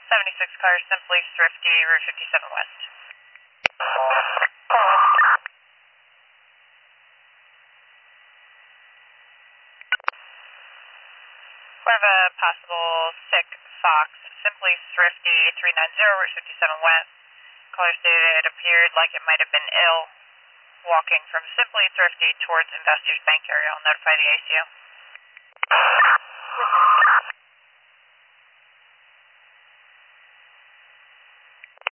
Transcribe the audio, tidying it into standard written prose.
76 car, Simply Thrifty, Route 57 West. We have a possible sick fox, Simply Thrifty, 390, Route 57 West. Caller stated it appeared like it might have been ill, walking from Simply Thrifty towards Investors Bank area. I'll notify the ACO.